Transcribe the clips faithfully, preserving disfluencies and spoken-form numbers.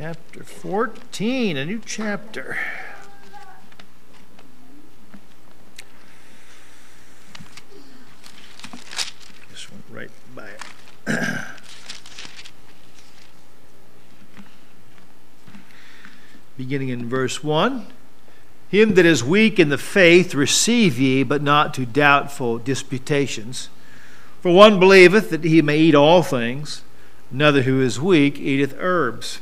Chapter fourteen, a new chapter. This one right by it. Beginning in verse one. Him that is weak in the faith receive ye, but not to doubtful disputations. For one believeth that he may eat all things, another who is weak eateth herbs.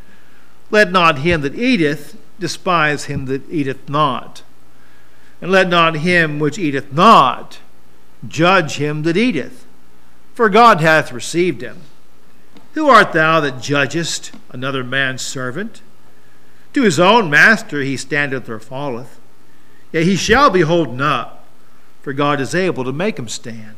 Let not him that eateth despise him that eateth not. And let not him which eateth not judge him that eateth, for God hath received him. Who art thou that judgest another man's servant? To his own master he standeth or falleth. Yet he shall be holden up, for God is able to make him stand.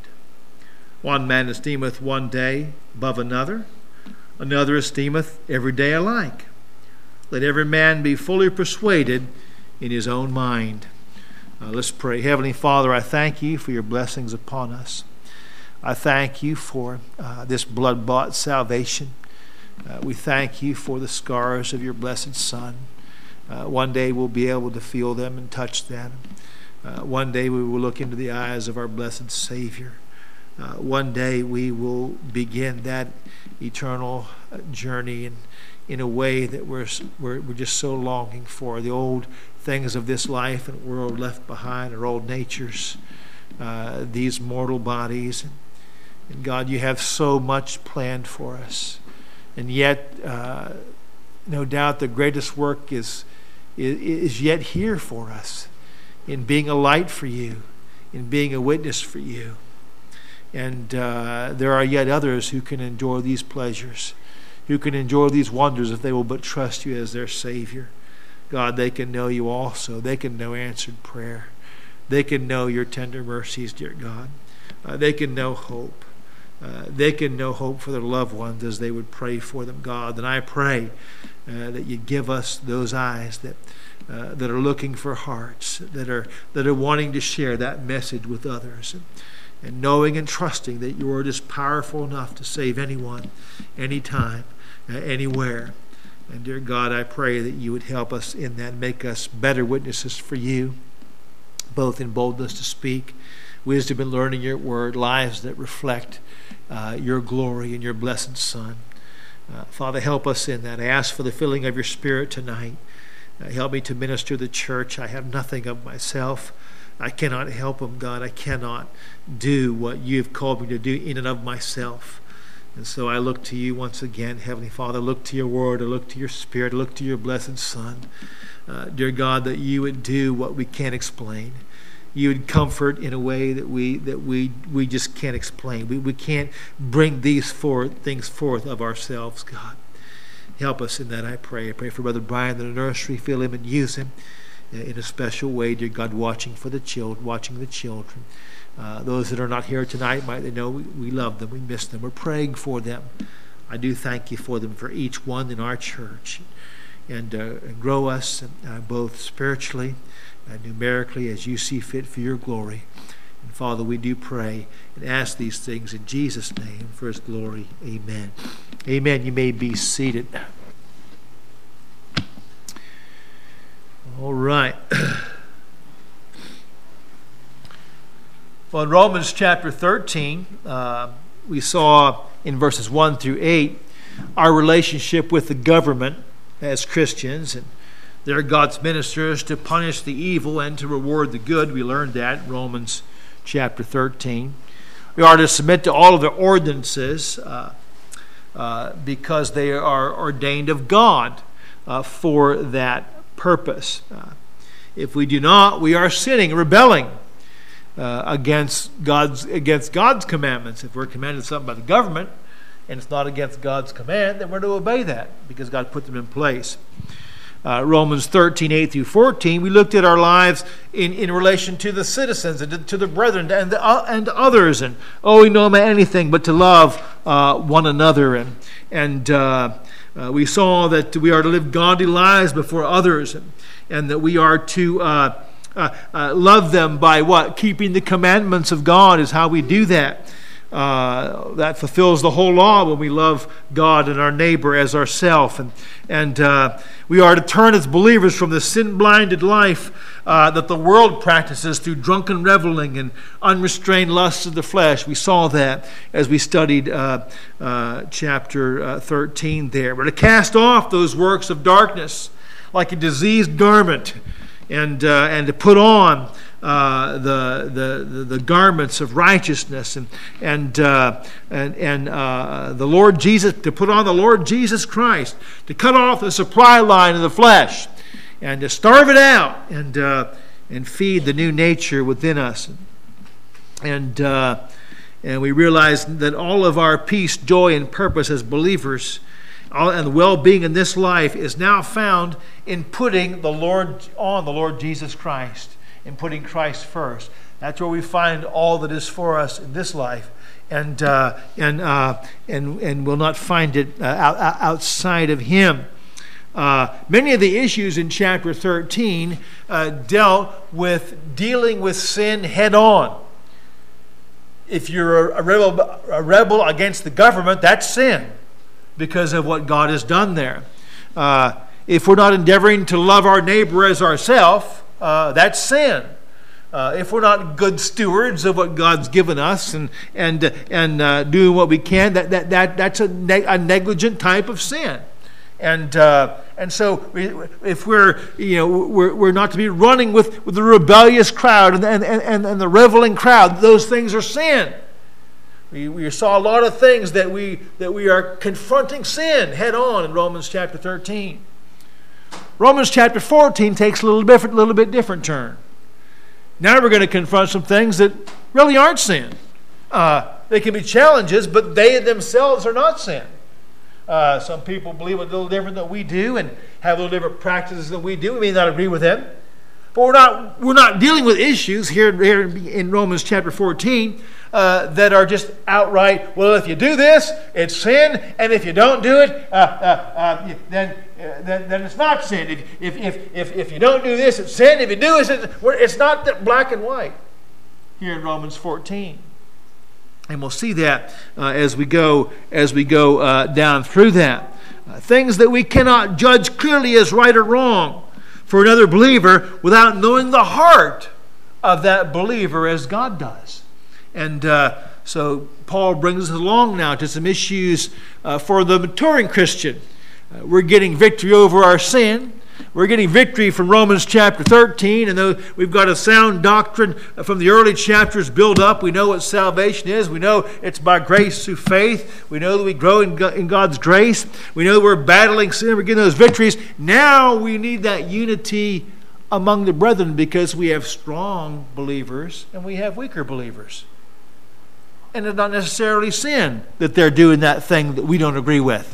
One man esteemeth one day above another, another esteemeth every day alike. Let every man be fully persuaded in his own mind. Uh, let's pray. Heavenly Father, I thank you for your blessings upon us. I thank you for uh, this blood-bought salvation. Uh, we thank you for the scars of your blessed Son. Uh, one day we'll be able to feel them and touch them. Uh, one day we will look into the eyes of our blessed Savior. Uh, one day we will begin that eternal journey in, in a way that we're, we're, we're just so longing for. The old things of this life and world left behind, our old natures, uh, these mortal bodies. And, and God, you have so much planned for us. And yet, uh, no doubt the greatest work is, is is yet here for us in being a light for you, in being a witness for you. And uh, there are yet others who can enjoy these pleasures, who can enjoy these wonders if they will but trust you as their Savior. God, they can know you also. They can know answered prayer. They can know your tender mercies, dear God. Uh, they can know hope. Uh, they can know hope for their loved ones as they would pray for them, God. And I pray uh, that you give us those eyes that uh, that are looking for hearts, that are that are wanting to share that message with others, and, and knowing and trusting that your word is powerful enough to save anyone, anytime, uh, anywhere. And dear God, I pray that you would help us in that, make us better witnesses for you, both in boldness to speak, wisdom in learning your word, lives that reflect uh, your glory and your blessed Son. Uh, Father, help us in that. I ask for the filling of your Spirit tonight. Uh, help me to minister the church. I have nothing of myself. I cannot help them, God. I cannot do what you've called me to do in and of myself. And so I look to you once again, Heavenly Father. I look to your word. I look to your Spirit. I look to your blessed Son. Uh, dear God, that you would do what we can't explain. You would comfort in a way that we that we we just can't explain. We we can't bring these forth, things forth of ourselves, God. Help us in that, I pray. I pray for Brother Brian in the nursery. Fill him and use him in a special way, dear God, watching for the children, watching the children. Uh, those that are not here tonight, might they know we, we love them, we miss them, we're praying for them. I do thank you for them, for each one in our church. And, uh, and grow us uh, both spiritually and numerically as you see fit for your glory. And Father, we do pray and ask these things in Jesus' name for his glory. Amen. Amen. You may be seated. All right. Well, in Romans chapter thirteen, uh, we saw in verses one through eight our relationship with the government as Christians, and they're God's ministers to punish the evil and to reward the good. We learned that in Romans chapter thirteen. We are to submit to all of their ordinances uh, uh, because they are ordained of God uh, for that purpose. Uh, if we do not, we are sinning, rebelling uh, against God's against God's commandments. If we're commanded something by the government and it's not against God's command, then we're to obey that because God put them in place. Uh, Romans thirteen, eight through fourteen, we looked at our lives in, in relation to the citizens and to, to the brethren and the, uh, and others, and owing no man anything but to love uh, one another. And, and uh, uh, we saw that we are to live godly lives before others, and, and that we are to uh, uh, uh, love them by what? Keeping the commandments of God is how we do that. uh, that fulfills the whole law when we love God and our neighbor as ourself. And, and uh, we are to turn as believers from the sin-blinded life uh, that the world practices through drunken reveling and unrestrained lusts of the flesh. We saw that as we studied uh, uh, chapter uh, thirteen there. We're to cast off those works of darkness like a diseased garment, and uh, and to put on uh, the, the the garments of righteousness, and and uh, and and uh, the Lord Jesus, to put on the Lord Jesus Christ, to cut off the supply line of the flesh, and to starve it out, and uh, and feed the new nature within us, and uh, and we realize that all of our peace, joy, and purpose as believers, and the well-being in this life is now found in putting the Lord on the Lord Jesus Christ, in putting Christ first. That's where we find all that is for us in this life, and uh, and uh, and and will not find it uh, out, outside of Him. Uh, many of the issues in chapter thirteen uh, dealt with dealing with sin head on. If you're a rebel, a rebel against the government, that's sin, because of what God has done there. Uh, if we're not endeavoring to love our neighbor as ourselves, uh, that's sin. Uh, if we're not good stewards of what God's given us and and and uh, doing what we can, that that, that that's a, neg- a negligent type of sin. And uh, and so we, if we're you know we're we're not to be running with, with the rebellious crowd and and, and and the reveling crowd. Those things are sin. We, we saw a lot of things that we that we are confronting sin head on in Romans chapter thirteen. Romans chapter fourteen takes a little different, little bit different turn. Now we're going to confront some things that really aren't sin. Uh, they can be challenges, but they themselves are not sin. Uh, some people believe a little different than we do and have a little different practices than we do. We may not agree with them, but we're not we're not dealing with issues here, here in Romans chapter fourteen uh, that are just outright, well, if you do this, it's sin, and if you don't do it, uh, uh, uh, then, uh, then then it's not sin. If if if if, if you don't do this, it's sin. If you do this, it's, it's not that black and white here in Romans fourteen. And we'll see that uh, as we go as we go uh, down through that. Uh, things that we cannot judge clearly as right or wrong for another believer without knowing the heart of that believer as God does. And uh, so Paul brings us along now to some issues uh, for the maturing Christian. Uh, we're getting victory over our sin. We're getting victory from Romans chapter thirteen, and though we've got a sound doctrine from the early chapters built up, we know what salvation is. We know it's by grace through faith. We know that we grow in God's grace. We know that we're battling sin. We're getting those victories. Now we need that unity among the brethren because we have strong believers and we have weaker believers. And it's not necessarily sin that they're doing that thing that we don't agree with.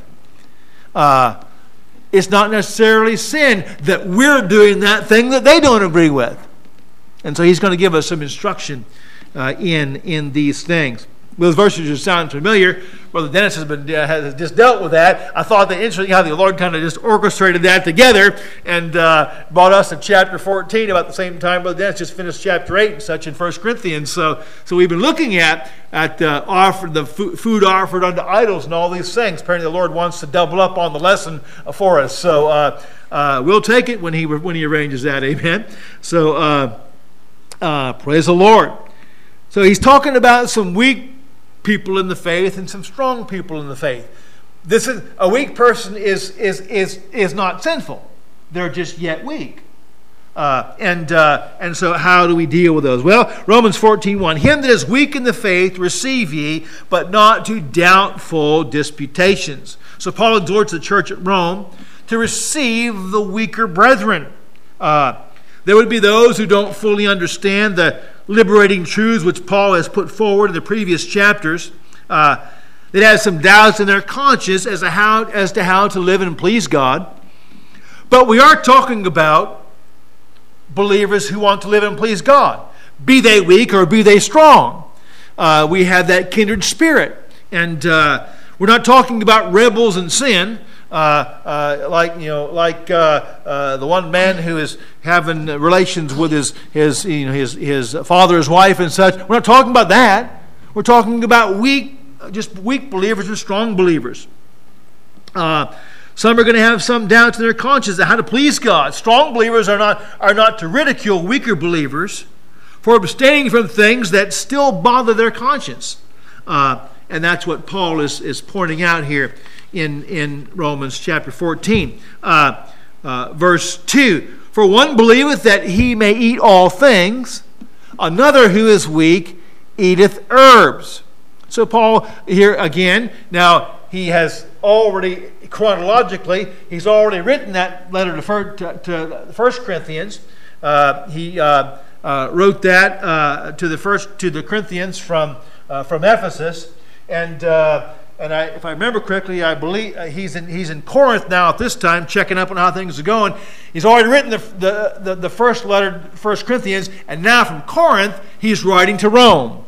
Uh, It's not necessarily sin that we're doing that thing that they don't agree with. And so he's going to give us some instruction uh, in, in these things. Those verses just sound familiar. Brother Dennis has been uh, has just dealt with that. I thought that interesting how the Lord kind of just orchestrated that together and uh, brought us to chapter fourteen about the same time Brother Dennis just finished chapter eight and such in First Corinthians. So so we've been looking at at uh, offered the food offered unto idols and all these things. Apparently the Lord wants to double up on the lesson for us. So uh, uh, we'll take it when he when he arranges that. Amen. So uh, uh, praise the Lord. So he's talking about some weak people in the faith and some strong people in the faith. This is a weak person is is is is not sinful. They're just yet weak. Uh, and uh, and so how do we deal with those? Well, Romans fourteen one, him that is weak in the faith receive ye, but not to doubtful disputations. So Paul exhorts the church at Rome to receive the weaker brethren. Uh, there would be those who don't fully understand the liberating truths which Paul has put forward in the previous chapters. Uh, that has some doubts in their conscience as to how as to how to live and please God. But we are talking about believers who want to live and please God, be they weak or be they strong. Uh, we have that kindred spirit, and uh, we're not talking about rebels in sin. Uh, uh, like you know, like uh, uh, the one man who is having relations with his his you know his his father's wife and such. We're not talking about that. We're talking about weak, just weak believers and strong believers. Uh, some are going to have some doubts in their conscience how to please God. Strong believers are not, are not to ridicule weaker believers for abstaining from things that still bother their conscience. Uh, and that's what Paul is, is pointing out here in, in Romans chapter fourteen. Uh, uh, verse two. For one believeth that he may eat all things, another who is weak eateth herbs. So Paul here again, now he has already, chronologically, he's already written that letter to, to, to First Corinthians. Uh, he uh, uh, wrote that uh, to the first to the Corinthians from uh, from Ephesus, and uh, and I, if I remember correctly, I believe uh, he's in he's in Corinth now at this time, checking up on how things are going. He's already written the the the, the first letter, First Corinthians, and now from Corinth he's writing to Rome.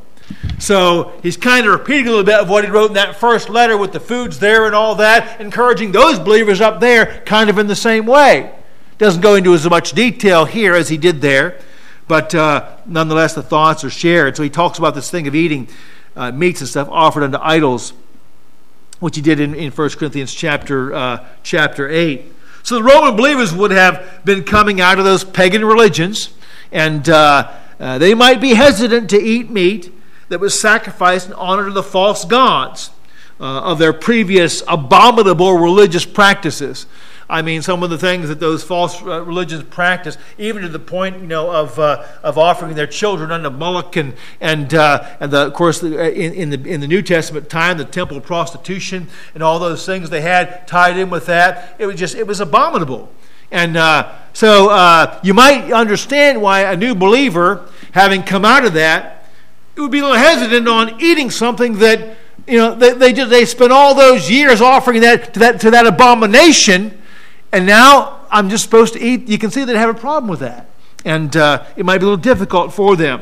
So he's kind of repeating a little bit of what he wrote in that first letter with the foods there and all that, encouraging those believers up there kind of in the same way. Doesn't go into as much detail here as he did there, but uh, nonetheless the thoughts are shared. So he talks about this thing of eating uh, meats and stuff offered unto idols, which he did in, in First Corinthians chapter, uh, chapter eight. So the Roman believers would have been coming out of those pagan religions, and uh, uh, they might be hesitant to eat meat that was sacrificed in honor to the false gods uh, of their previous abominable religious practices. I mean, some of the things that those false uh, religions practice, even to the point, you know, of uh, of offering their children unto Moloch, and and uh, and the, of course, the, in, in the in the New Testament time, the temple prostitution and all those things they had tied in with that. It was just it was abominable, and uh, so uh, you might understand why a new believer, having come out of that, it would be a little hesitant on eating something that, you know, they they just they spent all those years offering that to that to that abomination. And now I'm just supposed to eat. You can see they have a problem with that. And uh, it might be a little difficult for them.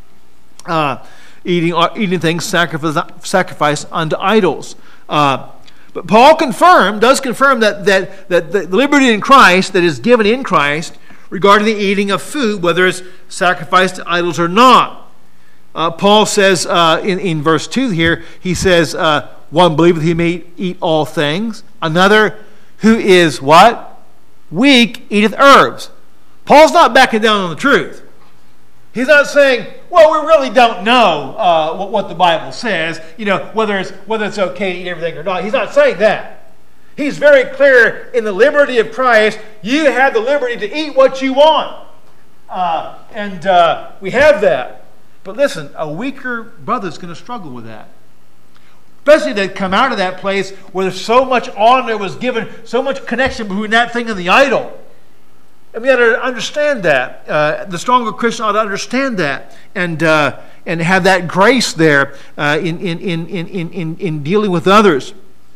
Uh, eating eating things sacrificed sacrifice unto idols. Uh, but Paul confirmed, does confirm that, that, that the liberty in Christ that is given in Christ regarding the eating of food, whether it's sacrificed to idols or not. Uh, Paul says uh, in, in verse two here, he says, uh, one believeth he may eat all things. Another who is what? Weak, eateth herbs. Paul's not backing down on the truth. He's not saying, well, we really don't know uh, what, what the Bible says, you know, whether it's, whether it's okay to eat everything or not. He's not saying that. He's very clear in the liberty of Christ. You have the liberty to eat what you want. Uh, and uh, we have that. But listen, a weaker brother's going to struggle with that. Especially they come out of that place where there's so much honor was given, so much connection between that thing and the idol. And we got to understand that. Uh, the stronger Christian ought to understand that and uh, and have that grace there uh, in, in, in, in, in, in dealing with others.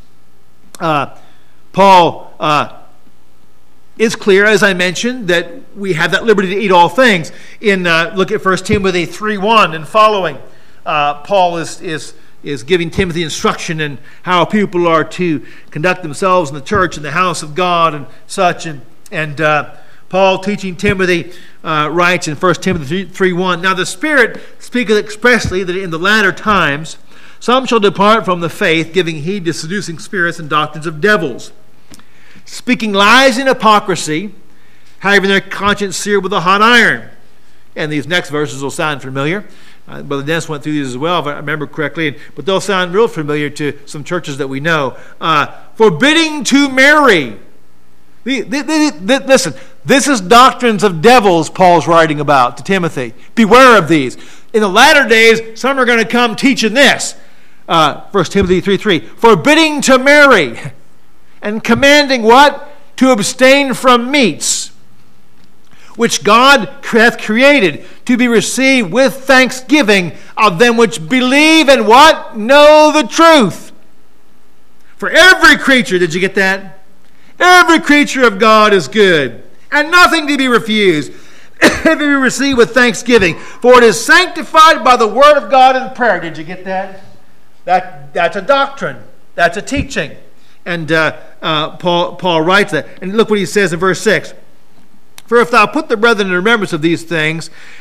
Uh, Paul uh, is clear, as I mentioned, that we have that liberty to eat all things. In uh, look at First Timothy three one and following. Uh, Paul is is. is giving Timothy instruction in how people are to conduct themselves in the church, in the house of God, and such. And and uh, Paul, teaching Timothy, uh, writes in First Timothy three one, Now the Spirit speaketh expressly that in the latter times some shall depart from the faith, giving heed to seducing spirits and doctrines of devils, speaking lies in hypocrisy, having their conscience seared with a hot iron. And these next verses will sound familiar. Uh, Brother Dennis went through these as well, if I remember correctly, but they'll sound real familiar to some churches that we know. Uh, forbidding to marry. The, the, the, the, listen, this is doctrines of devils Paul's writing about to Timothy. Beware of these. In the latter days, some are going to come teaching this. Uh, First Timothy three three. Forbidding to marry and commanding what? To abstain from meats, which God hath created to be received with thanksgiving of them which believe and what? Know the truth. For every creature, did you get that? Every creature of God is good, and nothing to be refused, if it be received with thanksgiving. For it is sanctified by the word of God in prayer. Did you get that? That that's a doctrine. That's a teaching. And uh, uh, Paul, Paul writes that. And look what he says in verse six. For if thou put the brethren in remembrance of these things,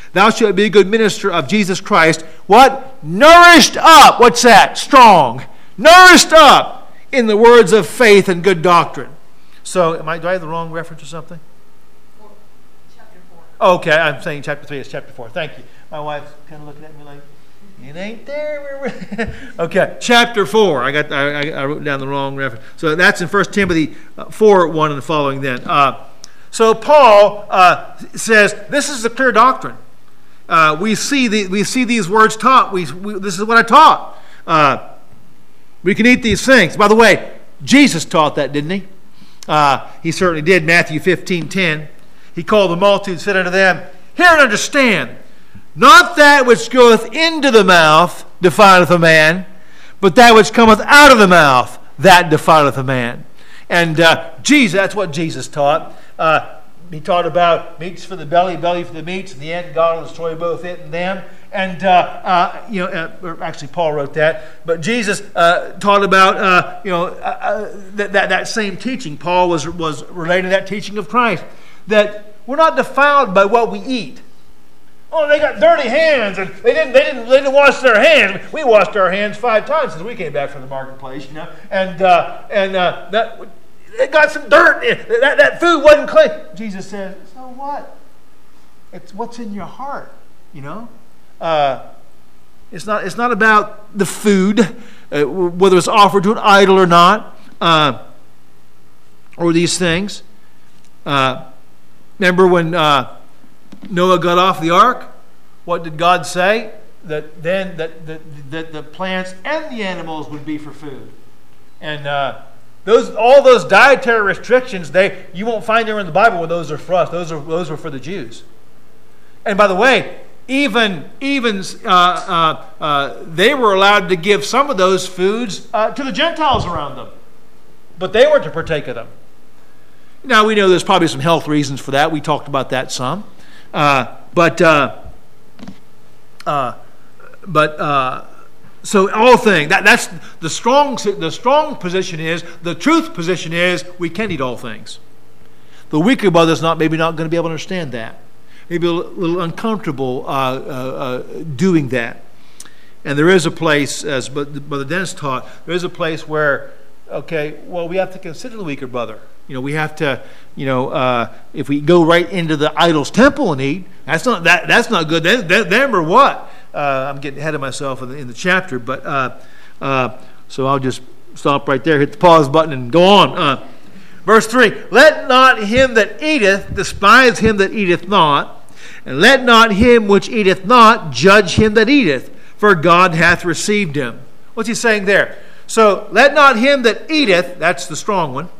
Thou shalt be a good minister of Jesus Christ. What? Nourished up. What's that? Strong. Nourished up in the words of faith and good doctrine. So, am I, do I have the wrong reference or something? Four, chapter four. Okay, I'm saying chapter three is chapter four. Thank you. My wife's kind of looking at me like, it ain't there. Okay, chapter four. I got. I, I wrote down the wrong reference. So that's in First Timothy four, one and following then. Uh, so Paul uh, says, this is the clear doctrine. Uh, we see the, we see these words taught. We, we this is what I taught. Uh, we can eat these things. By the way, Jesus taught that, didn't he? Uh, he certainly did. Matthew fifteen ten. He called the multitude, said unto them, hear and understand. Not that which goeth into the mouth defileth a man, but that which cometh out of the mouth, that defileth a man. And uh, Jesus, that's what Jesus taught. Uh, he taught about meats for the belly, belly for the meats. In the end, God will destroy both it and them. And, uh, uh, you know, uh, or actually Paul wrote that. But Jesus uh, taught about, uh, you know, uh, uh, that, that, that same teaching. Paul was, was relating that teaching of Christ. That we're not defiled by what we eat. Oh, they got dirty hands, and they didn't, they didn't, they didn't wash their hands. We washed our hands five times since we came back from the marketplace, you know. And uh, and uh, that they got some dirt. That that food wasn't clean. Jesus says, so what? It's what's in your heart, you know. Uh, it's not. It's not about the food, uh, whether it's offered to an idol or not, uh, or these things. Uh, remember when. Uh, Noah got off the ark. What did God say? That then that the, that the plants and the animals would be for food. And uh, those all those dietary restrictions, they you won't find there in the Bible where those are for us. Those are those were for the Jews. And by the way, even even uh, uh, uh, they were allowed to give some of those foods uh, to the Gentiles around them, but they were to partake of them. Now we know there's probably some health reasons for that. We talked about that some. Uh, but uh, uh, but uh, so all things that that's the strong the strong position is the truth position is we can eat all things. The weaker brother's not maybe not going to be able to understand that. Maybe a little uncomfortable uh, uh, uh, doing that. And there is a place, as Brother Dennis taught, there is a place where okay, well we have to consider the weaker brother. You know, we have to, you know, uh, if we go right into the idol's temple and eat, that's not that that's not good. Them, them or what? Uh, I'm getting ahead of myself in the, in the chapter, but uh, uh, so I'll just stop right there, hit the pause button, and go on. Uh, verse three: Let not him that eateth despise him that eateth not, and let not him which eateth not judge him that eateth, for God hath received him. What's he saying there? So let not him that eateth, that's the strong one,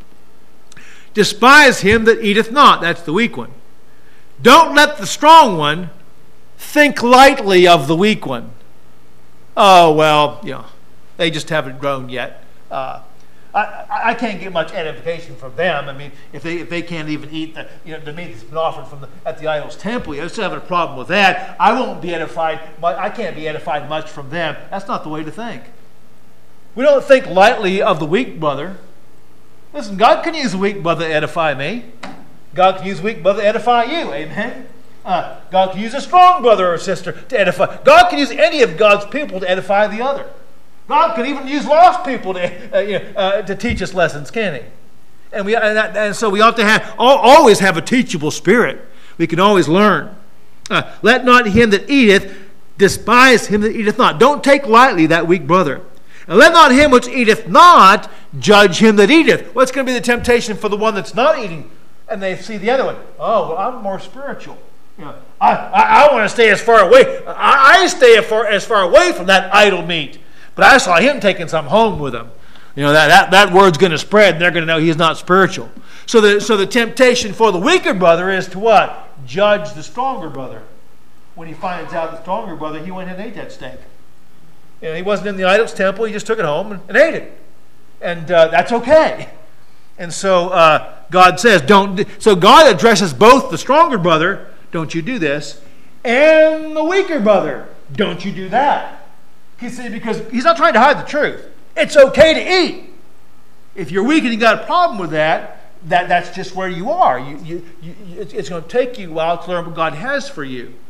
despise him that eateth not. That's the weak one. Don't let the strong one think lightly of the weak one. Oh, well, you know, they just haven't grown yet. Uh, I, I can't get much edification from them. I mean, if they if they can't even eat the you know the meat that's been offered from the, at the idol's temple, I still have a problem with that. I won't be edified. I can't be edified much from them. That's not the way to think. We don't think lightly of the weak brother. Listen, God can use a weak brother to edify me. God can use a weak brother to edify you. Amen. Uh, God can use a strong brother or sister to edify. God can use any of God's people to edify the other. God can even use lost people to uh, you know, uh, to teach us lessons, can He? And we and, that, and so we ought to have always have a teachable spirit. We can always learn. Uh, let not him that eateth despise him that eateth not. Don't take lightly that weak brother. And let not him which eateth not judge him that eateth. What's going to be the temptation for the one that's not eating? And they see the other one. Oh, well, I'm more spiritual. You know, I, I, I want to stay as far away. I, I stay as far, as far away from that idol meat. But I saw him taking some home with him. You know, that, that, that word's going to spread, and they're going to know he's not spiritual. So the, so the temptation for the weaker brother is to what? Judge the stronger brother. When he finds out the stronger brother, he went and ate that steak. You know, he wasn't in the idol's temple. He just took it home and, and ate it. And uh, that's okay. And so uh, God says, don't. So God addresses both the stronger brother, don't you do this, and the weaker brother, don't you do that. You see, because he's not trying to hide the truth. It's okay to eat. If you're weak and you got a problem with that, that that's just where you are. You, you, you, it's going to take you a while to learn what God has for you.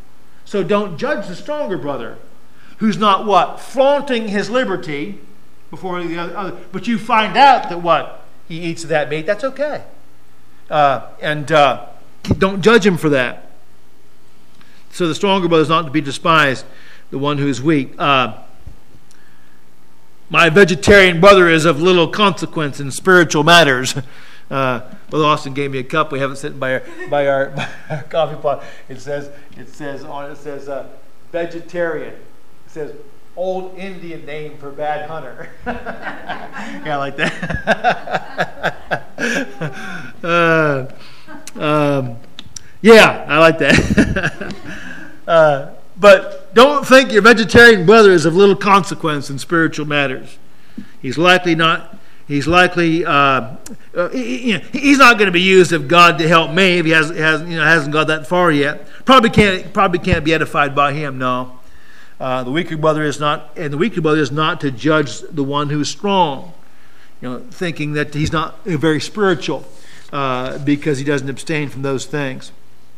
So don't judge the stronger brother, who's not what? Flaunting his liberty before the other. But you find out that what? He eats of that meat. That's okay. Uh, and uh, don't judge him for that. So the stronger brother is not to be despised, the one who is weak. Uh, my vegetarian brother is of little consequence in spiritual matters. Uh, Brother Austin gave me a cup. We have it sitting by our by our, by our coffee pot. It says it says on it says uh, vegetarian. It says old Indian name for bad hunter. Yeah, I like that. uh, um, yeah, I like that. uh, but don't think your vegetarian brother is of little consequence in spiritual matters. He's likely not. He's likely uh, uh, he, you know, he's not going to be used of God to help me if he has, has you know hasn't got that far yet. Probably can't probably can't be edified by him. No, uh, the weaker brother is not, and the weaker brother is not to judge the one who is strong. You know, thinking that he's not very spiritual uh, because he doesn't abstain from those things.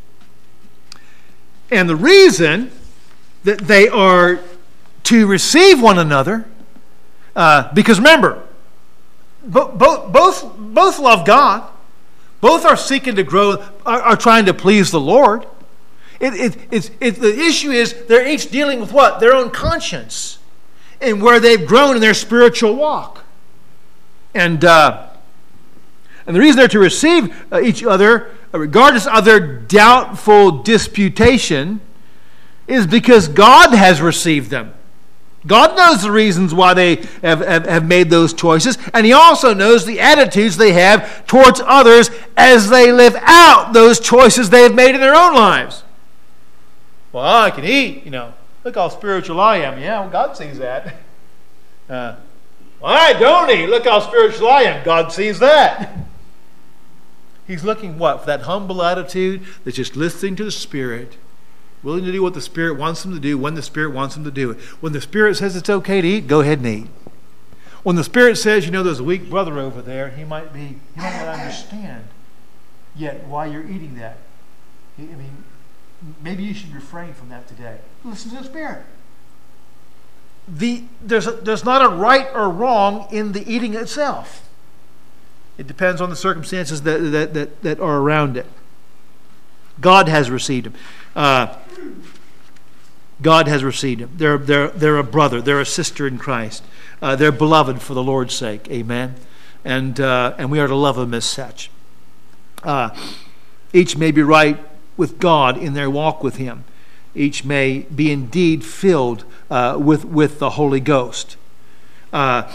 And the reason that they are to receive one another, uh, because remember. Both, both, both love God. Both are seeking to grow, are, are trying to please the Lord. It, it, it's, it, the issue is they're each dealing with what? Their own conscience and where they've grown in their spiritual walk. And, uh, and the reason they're to receive uh, each other, uh, regardless of their doubtful disputation, is because God has received them. God knows the reasons why they have, have, have made those choices, and He also knows the attitudes they have towards others as they live out those choices they have made in their own lives. Well, I can eat, you know. Look how spiritual I am. Yeah, well, God sees that. Uh, well, I don't eat. Look how spiritual I am. God sees that. He's looking what? For that humble attitude that's just listening to the Spirit, willing to do what the Spirit wants them to do when the Spirit wants them to do it. When the Spirit says it's okay to eat, go ahead and eat. When the Spirit says, you know, there's a weak brother over there, he might be, he might not understand yet why you're eating that. I mean, maybe you should refrain from that today. Listen to the Spirit. The, there's, a, there's not a right or wrong in the eating itself. It depends on the circumstances that, that, that, that are around it. God has received him. Uh, God has received him. They're, they're, they're a brother. They're a sister in Christ. Uh, they're beloved for the Lord's sake. Amen. And, uh, and we are to love them as such. Uh, each may be right with God in their walk with him. Each may be indeed filled uh, with, with the Holy Ghost. Uh,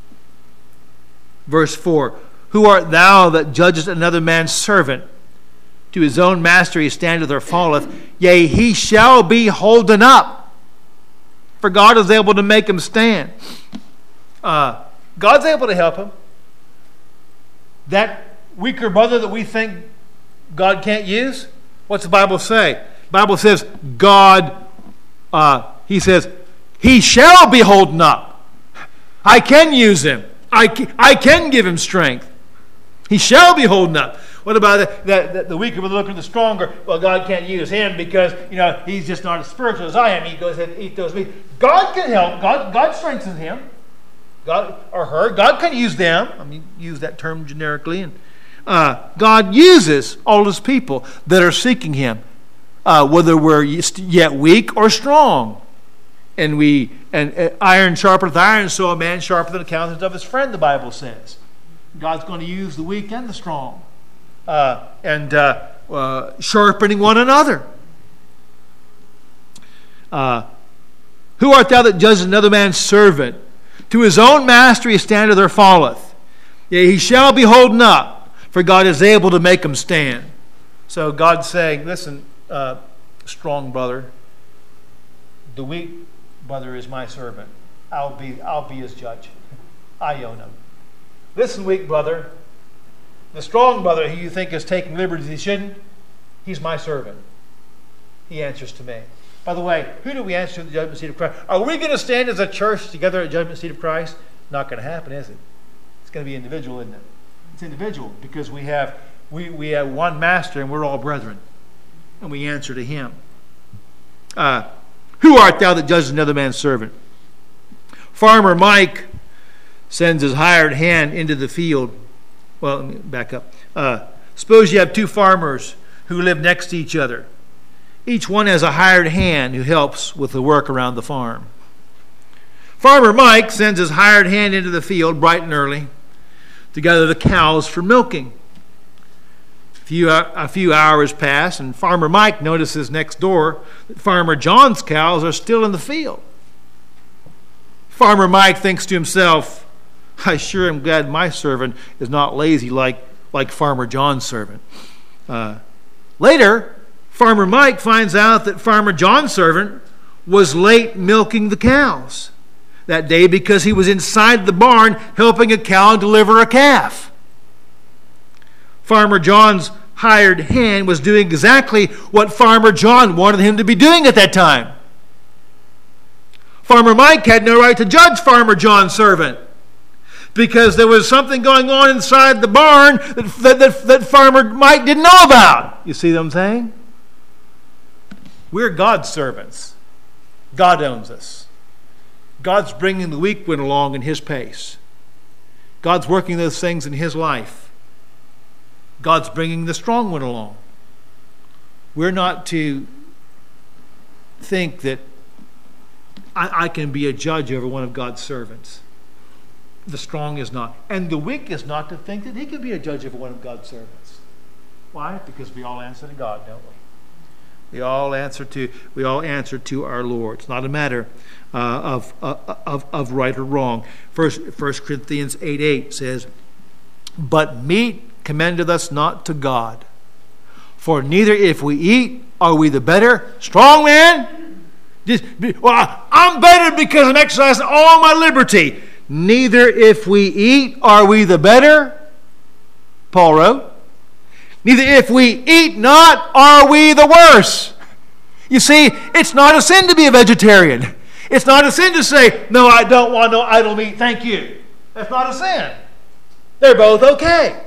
verse four. Who art thou that judgest another man's servant? To his own master he standeth or falleth. Yea, he shall be holden up. For God is able to make him stand. Uh, God's able to help him. That weaker brother that we think God can't use, what's the Bible say? The Bible says God, uh, he says, he shall be holden up. I can use him. I can, I can give him strength. He shall be holden up. What about the, the, the weaker brother looking at the stronger? Well, God can't use him because, you know, he's just not as spiritual as I am. He goes ahead and eat those meat. God can help. God, God strengthens him. God or her. God can use them. I mean, use that term generically. And uh, God uses all his people that are seeking him, uh, whether we're yet weak or strong. And we and uh, iron sharpeneth iron, so a man sharpeneth the countenance of his friend. The Bible says God's going to use the weak and the strong. Uh, and uh, uh, sharpening one another. Uh, Who art thou that judgest another man's servant? To his own master he standeth or falleth. Yea, he shall be holden up, for God is able to make him stand. So God's saying, listen, uh, strong brother, the weak brother is my servant. I'll be, I'll be his judge. I own him. Listen, weak brother, the strong brother who you think is taking liberties he shouldn't, he's my servant. He answers to me. By the way, who do we answer to the judgment seat of Christ? Are we going to stand as a church together at the judgment seat of Christ? Not going to happen, is it? It's going to be individual, isn't it? It's individual because we have we, we have one master and we're all brethren. And we answer to him. Uh, who art thou that judgest another man's servant? Farmer Mike sends his hired hand into the field. Well, let me back up. Uh, suppose you have two farmers who live next to each other. Each one has a hired hand who helps with the work around the farm. Farmer Mike sends his hired hand into the field bright and early to gather the cows for milking. A few, a few hours pass, and Farmer Mike notices next door that Farmer John's cows are still in the field. Farmer Mike thinks to himself, I sure am glad my servant is not lazy like, like Farmer John's servant. Uh, later, Farmer Mike finds out that Farmer John's servant was late milking the cows that day because he was inside the barn helping a cow deliver a calf. Farmer John's hired hand was doing exactly what Farmer John wanted him to be doing at that time. Farmer Mike had no right to judge Farmer John's servant because there was something going on inside the barn that, that, that, that Farmer Mike didn't know about. You see what I'm saying? We're God's servants. God owns us. God's bringing the weak one along in His pace. God's working those things in His life. God's bringing the strong one along. We're not to think that I, I can be a judge over one of God's servants. The strong is not. And the weak is not to think that he can be a judge over one of God's servants. Why? Because we all answer to God, don't we? We all answer to we all answer to our Lord. It's not a matter uh, of, uh, of of right or wrong. First, First Corinthians eight eight says, "But meat commendeth us not to God, for neither if we eat are we the better." Strong man, just well, I'm better because I'm exercising all my liberty. Neither if we eat are we the better. Paul wrote. Neither if we eat not are we the worse. You see, it's not a sin to be a vegetarian. It's not a sin to say, no, I don't want no idle meat, thank you. That's not a sin. They're both okay.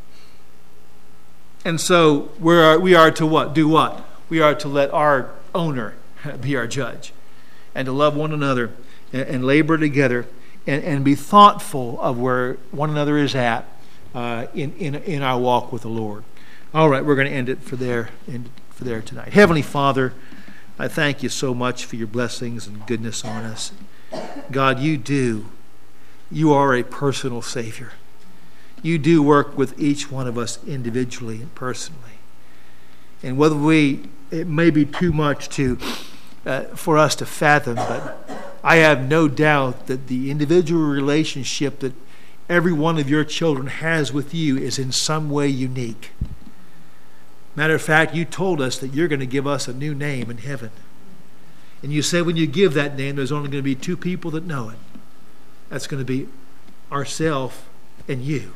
And so we are, we are to what? Do what? We are to let our owner be our judge. And to love one another and, and labor together and, and be thoughtful of where one another is at uh, in, in, in our walk with the Lord. All right, we're going to end it for there, end for there tonight. Heavenly Father, I thank you so much for your blessings and goodness on us. God, you do. You are a personal Savior. You do work with each one of us individually and personally. And whether we, it may be too much to uh, for us to fathom, but I have no doubt that the individual relationship that every one of your children has with you is in some way unique. Matter of fact, you told us that you're going to give us a new name in heaven. And you said when you give that name, there's only going to be two people that know it. That's going to be ourselves and you.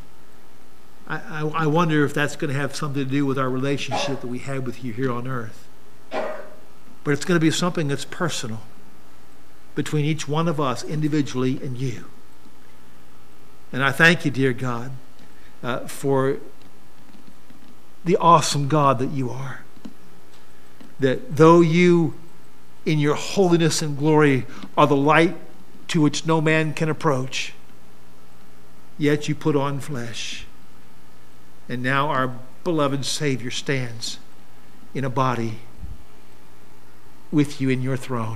I, I, I wonder if that's going to have something to do with our relationship that we have with you here on earth. But it's going to be something that's personal between each one of us individually and you. And I thank you, dear God, uh, for the awesome God that you are. That though you, in your holiness and glory, are the light to which no man can approach, yet you put on flesh. And now our beloved Savior stands in a body with you in your throne,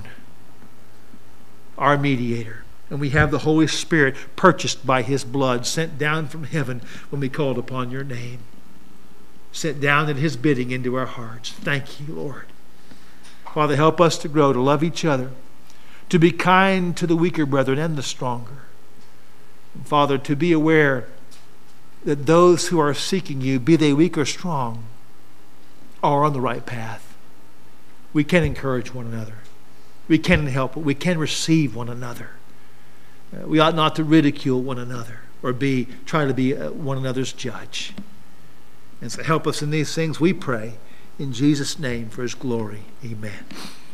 our mediator. And we have the Holy Spirit purchased by his blood, sent down from heaven when we called upon your name. Sent down at his bidding into our hearts. Thank you, Lord. Father, help us to grow, to love each other, to be kind to the weaker brethren and the stronger. And Father, to be aware that those who are seeking you, be they weak or strong, are on the right path. We can encourage one another. We can help. We can receive one another. Uh, we ought not to ridicule one another or be try to be uh, one another's judge. And so help us in these things, we pray, in Jesus' name, for his glory. Amen.